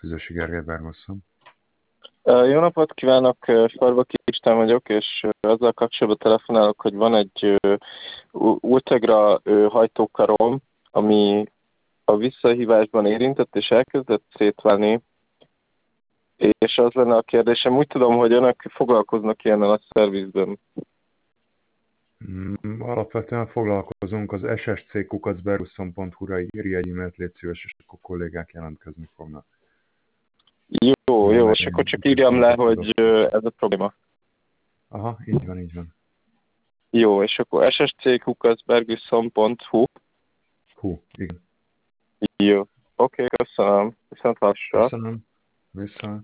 Szüzesi Gergely Bergosszon. Jó napot kívánok, Farvaki István vagyok, és azzal kapcsolatban telefonálok, hogy van egy Ultegra hajtókarom, ami a visszahívásban érintett, és elkezdett szétválni, és az lenne a kérdésem, úgy tudom, hogy önök foglalkoznak ilyennel a szervizben. Alapvetően foglalkozunk, az ssc@bergusson.hu-ra írja egy e-mailt, légy szíves, és akkor kollégák jelentkezni fognak. Jó, és akkor csak írjam le, hogy ez a probléma. Aha, így van, így van. Jó, és akkor ssc@bergusson.hu. Igen. Jó, oké, köszönöm. Viszontlátásra. Köszönöm. Viszont.